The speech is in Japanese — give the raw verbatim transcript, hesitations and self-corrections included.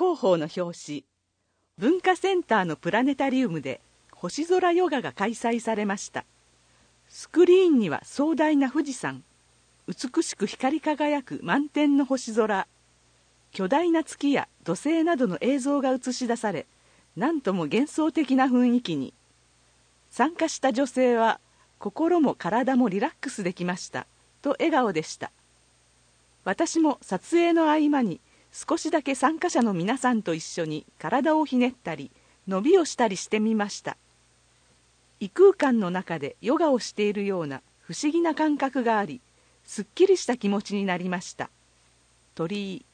広報の表紙、文化センターのプラネタリウムで星空ヨガが開催されました。スクリーンには壮大な富士山、美しく光り輝く満天の星空、巨大な月や土星などの映像が映し出され、なんとも幻想的な雰囲気に。参加した女性は、心も体もリラックスできましたと笑顔でした。私も撮影の合間に少しだけ参加者の皆さんと一緒に体をひねったり伸びをしたりしてみました。異空間の中でヨガをしているような不思議な感覚があり、すっきりした気持ちになりました。鳥居。